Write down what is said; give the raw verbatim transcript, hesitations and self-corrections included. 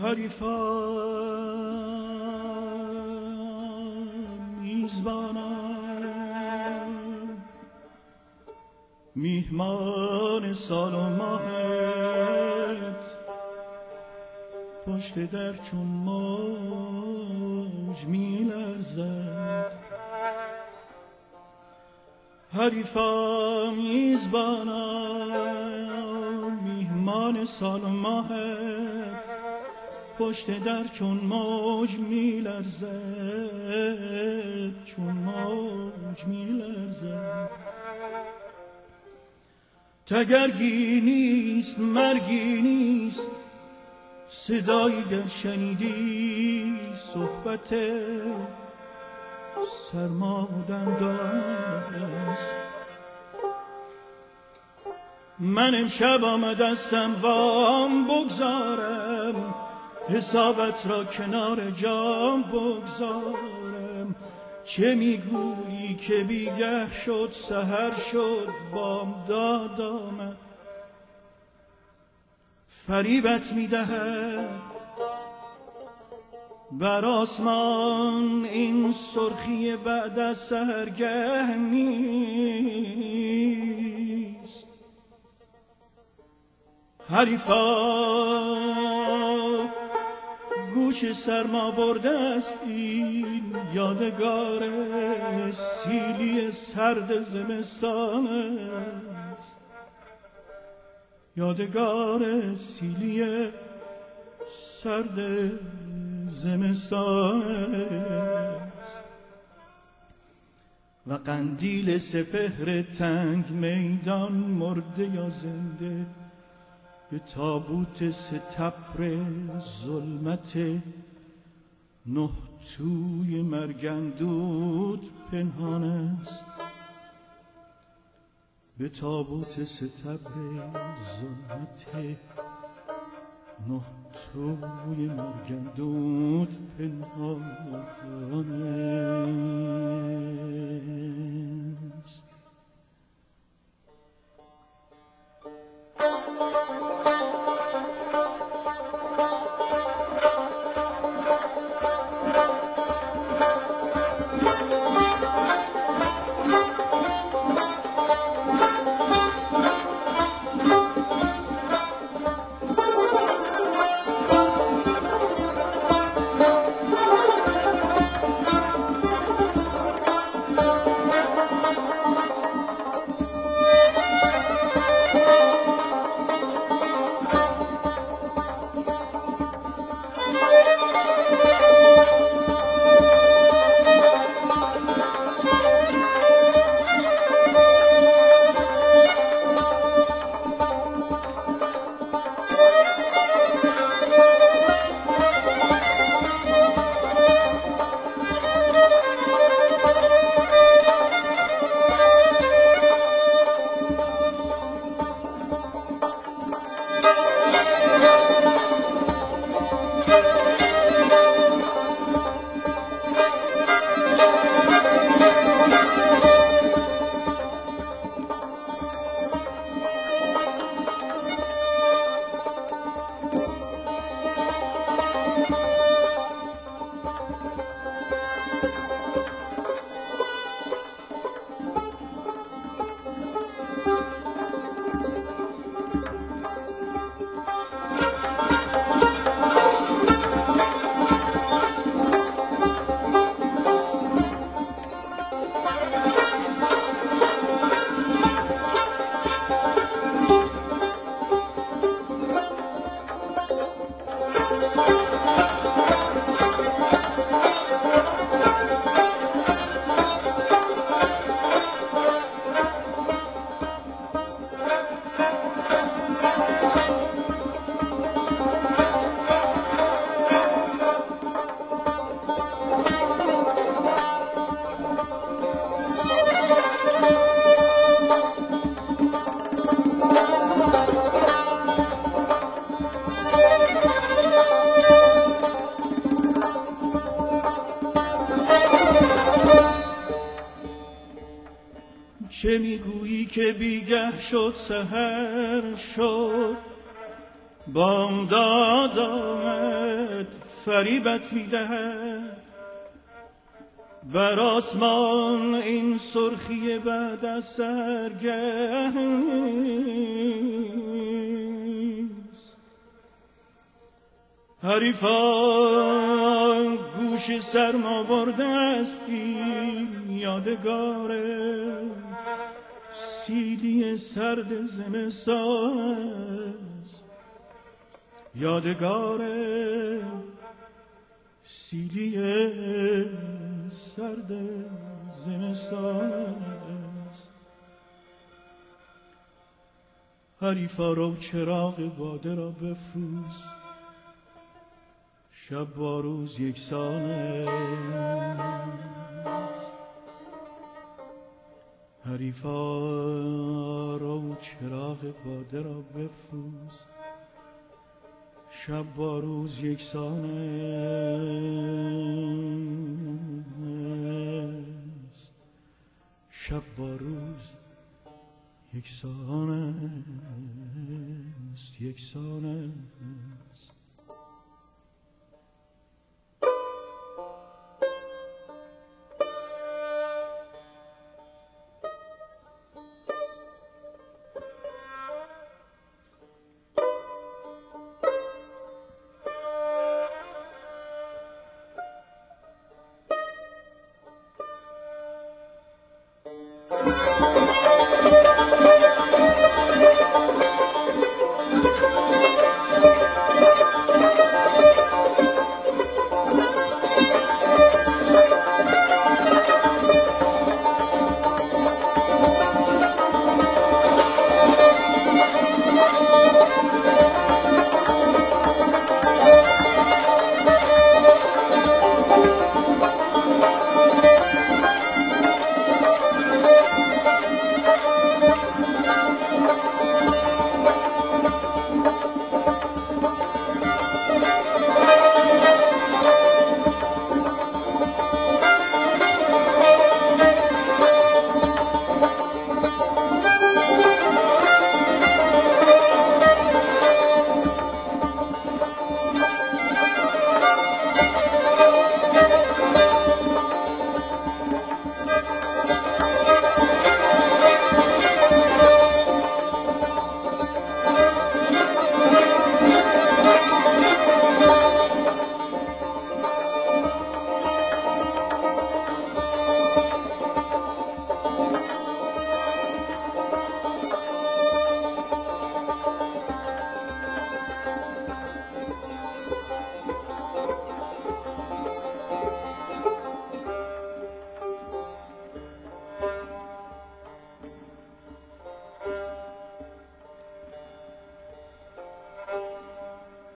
حریفان میزبانم، میهمان سال و ماهت پشت در چون موج میلرزد. حریفان میزبانم، میهمان سال و ماهت پشت در چون موج میلرزد، چون موج میلرزد. تگرگی نیست مرگی نیست، صدایی گر شنیدی صحبت سرمادندان است. من امشب آمدستم وام بگذارم، حسابت را کنار جام بگذارم. چه میگویی که بیگه شد سحر شد بامداد آمد، فریبت میدهد بر آسمان این سرخی بعد از سحرگه نیست. حریفا گوش سرما برده است این یادگار سیلی سرد زمستان است، یادگار سیلی سرد زمستان است. و قندیل سپهر تنگ میدان مرده یا زنده به تابوت ستبر ظلمت نه توی مرگندود پنهان است، به تابوت ستبر ظلمت نه توی مرگندود پنهان است. چه میگویی که بیگه شد سحر شد بامداد آمد، فریبت می‌دهد. بر آسمان این سرخی بعد از سحرگه‌ست. حریفان گوش سرما برده است این یادگار سیلی سرد زمستان است. یادگار سیلی سرد زمستان است. حریفا رو چراغ باده را بفروز، شب با روز یکسان است. حریفا رو چراغ باده را بفروز، شب با روز یکسان است. شب با روز یکسان است، یکسان است.